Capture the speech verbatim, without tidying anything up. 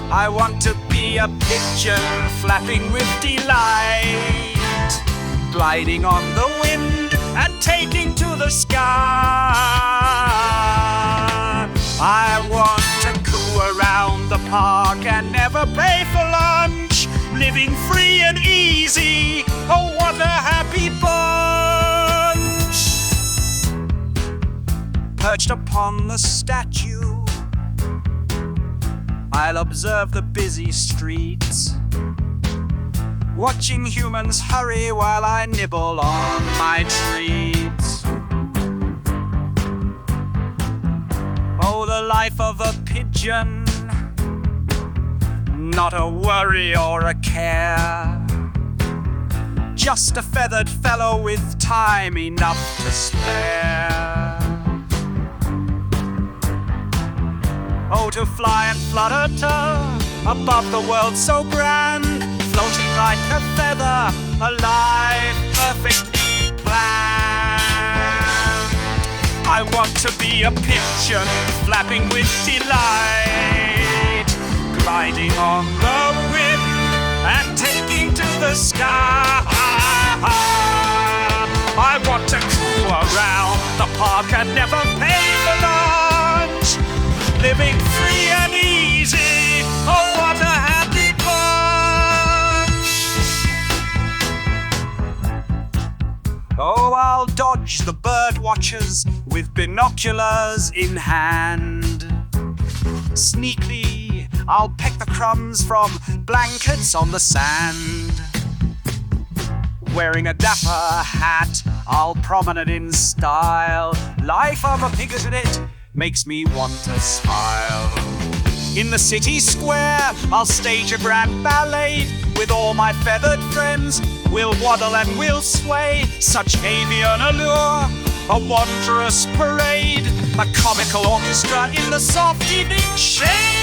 I want to be a pigeon flapping with delight, gliding on the wind and taking to the sky. I want to coo around the park and never pay for lunch, living free and easy. Oh, what a happy bunch! Perched upon the statue, I'll observe the busy streets, watching humans hurry while I nibble on my treats. Oh, the life of a pigeon, not a worry or a care, just a feathered fellow with time enough to spare. Oh, to fly and flutter above the world so grand, floating like a feather, alive, perfectly planned. I want to be a pigeon, flapping with delight, gliding on the wind and taking to the sky. I want to coo around the park and never pay for lunch, living free and easy. Oh, what a happy bunch! Oh, I'll dodge the bird watchers with binoculars in hand. Sneakily, I'll peck the crumbs from blankets on the sand. Wearing a dapper hat, I'll promenade in style. Life of a piglet makes me want to smile. In the city square, I'll stage a grand ballet. With all my feathered friends, we'll waddle and we'll sway. Such avian allure, a wondrous parade, a comical orchestra in the soft evening shade.